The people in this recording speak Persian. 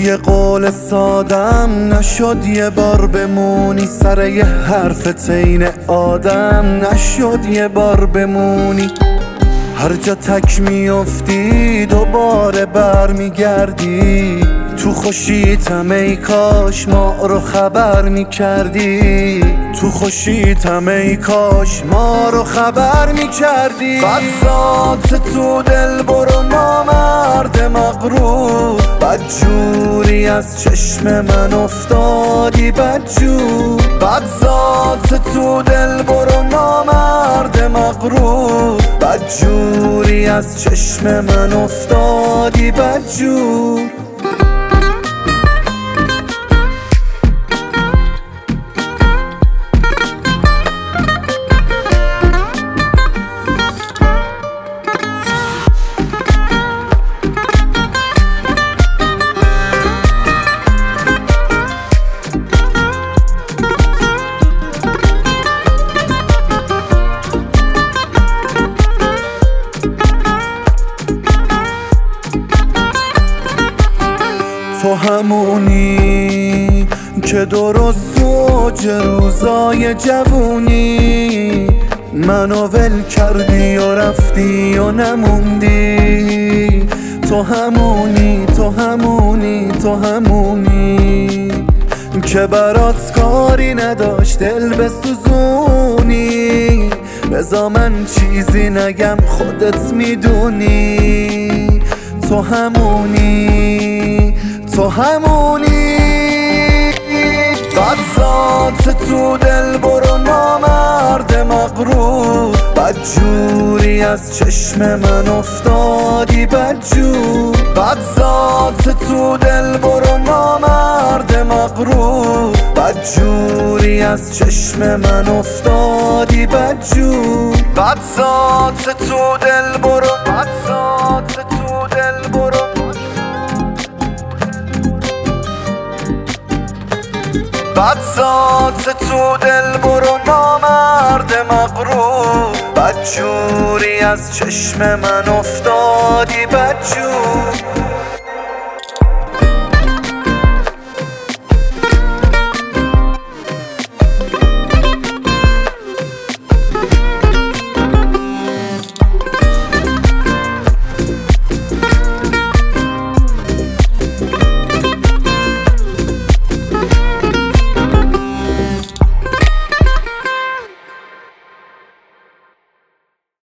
یه قول سادم نشد یه بار بمونی سر یه حرف تین آدم نشد یه بار بمونی هر جا تک میافتی دوباره برمیگردی تو خوشیتم ای کاش ما رو خبر میکردی تو خوشیتم ای کاش ما رو خبر میکردی بدزاد تو دل برو نامرد مغرور بدجوری از چشم من افتادی بدجور بدزاد تو دل برو نامرد مغرور بدجوری از چشم من افتادی بدجور تو همونی که درست اوج روزای جوونی منو ول کردی و رفتی و نموندی تو همونی تو همونی تو همونی که برات کاری نداشت دل بسوزونی بذار من چیزی نگم خودت میدونی تو همونی تو همونی بدزاد تو دل برو نامرد مغرور بدجوری از چشم من افتادی بدجور بدزاد تو دل برو نامرد مغرور بدجوری از چشم من افتادی بدجور بدزاد تو دل برو بدزاد تو دل برو بدزاد تو دل برو نامرد مغرور بدجوری از چشم من افتادی بدجور